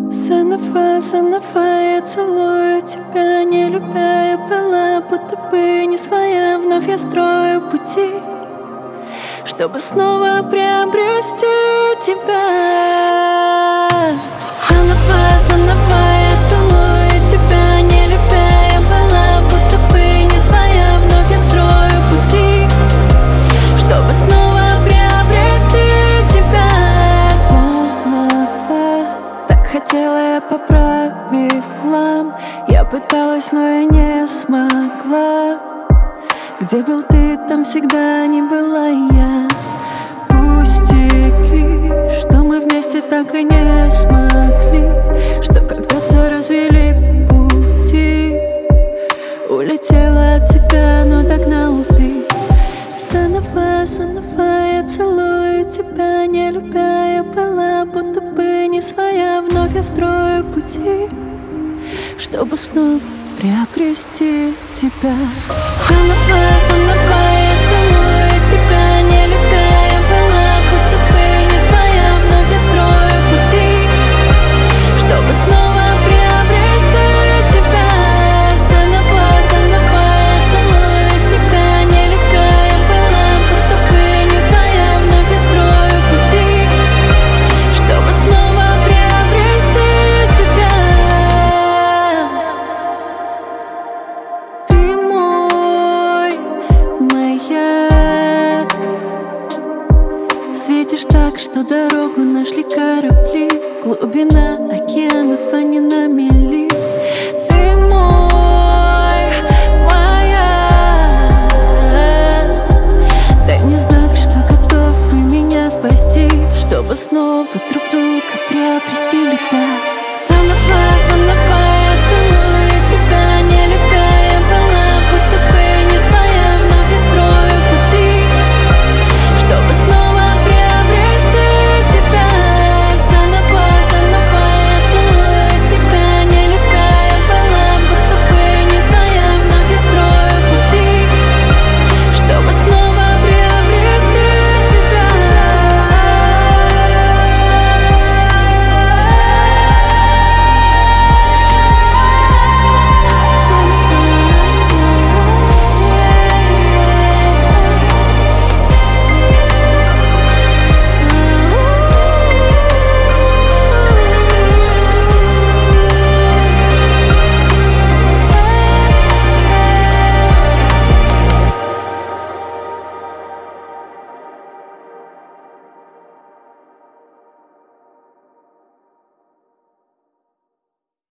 Санафа, я целую тебя, не любя. Я была будто бы не своя. Вновь я строю пути, чтобы снова приобрести тебя. Санафа, я целую тебя, не любя. Я была будто бы не своя. Вновь я строю пути, чтобы снова приобрести тебя. Санафа, так хотела я по правилам. Я пыталась, но я не смогла. Где был ты, там всегда не была я. Пустяки, что мы вместе так и не смогли, что когда-то развели пути. Улетела от тебя, но догнал ты. Санафа, я целую тебя, не любя. Я была будто бы не своя. Вновь я строю пути, чтобы снова приобрести тебя. Санафа, я целую тебя, не любя. Я была будто бы не своя. Вновь я строю пути, чтобы снова приобрести тебя. Санафа, я целую тебя, не любя. Я была будто бы не своя. Вновь я строю пути, чтобы снова приобрести тебя. Светишь так, что дорогу нашли корабли. Глубина океанов, а не на мели. Ты моя. Дай мне знак, что готов и меня спасти, чтобы снова друг друга приобрести любовь.